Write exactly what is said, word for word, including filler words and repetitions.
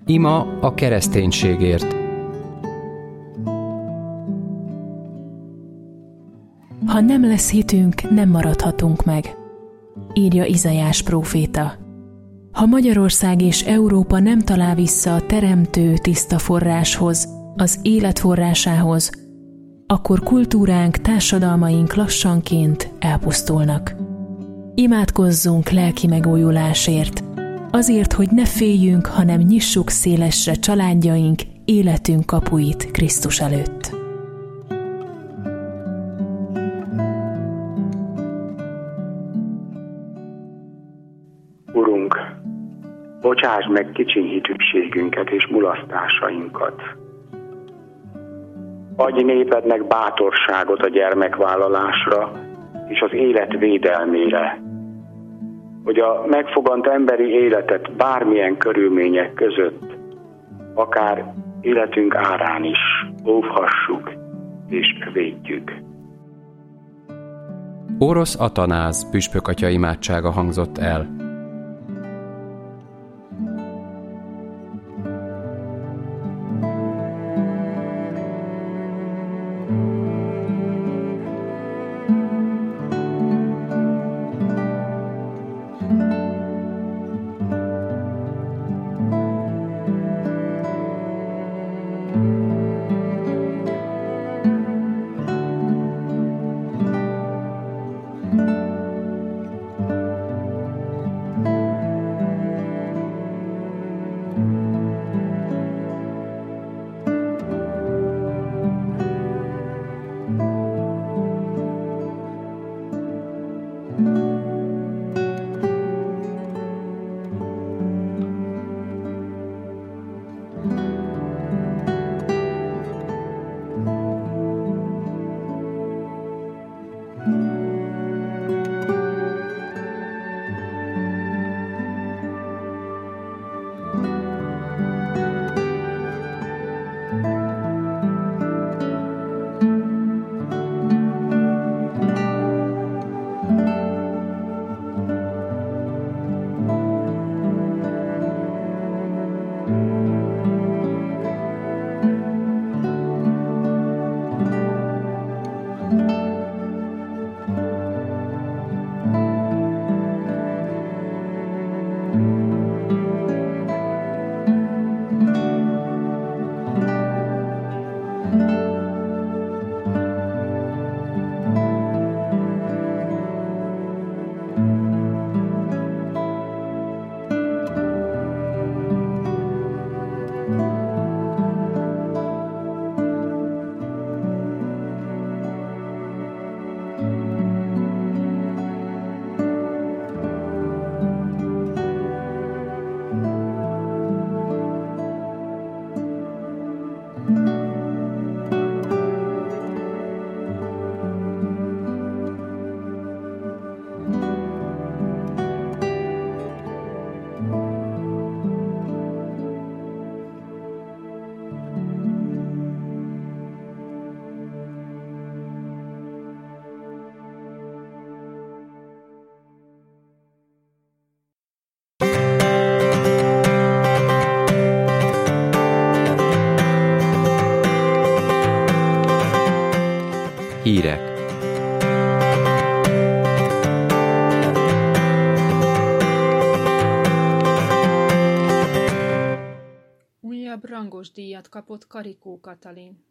Ima a kereszténységért. Ha nem lesz hitünk, nem maradhatunk meg, írja Izaiás próféta. Ha Magyarország és Európa nem talál vissza a teremtő tiszta forráshoz, az élet forrásához, akkor kultúránk, társadalmaink lassanként elpusztulnak. Imádkozzunk lelki megújulásért, azért, hogy ne féljünk, hanem nyissuk szélesre családjaink, életünk kapuit Krisztus előtt. Urunk, bocsásd meg kicsiny hitűségünket és mulasztásainkat. Adj népednek bátorságot a gyermekvállalásra és az élet védelmére, hogy a megfogant emberi életet bármilyen körülmények között, akár életünk árán is óvhassuk és védjük. Orosz Atanáz püspökatya imádsága hangzott el. Hírek. Újabb rangos díjat kapott Karikó Katalin.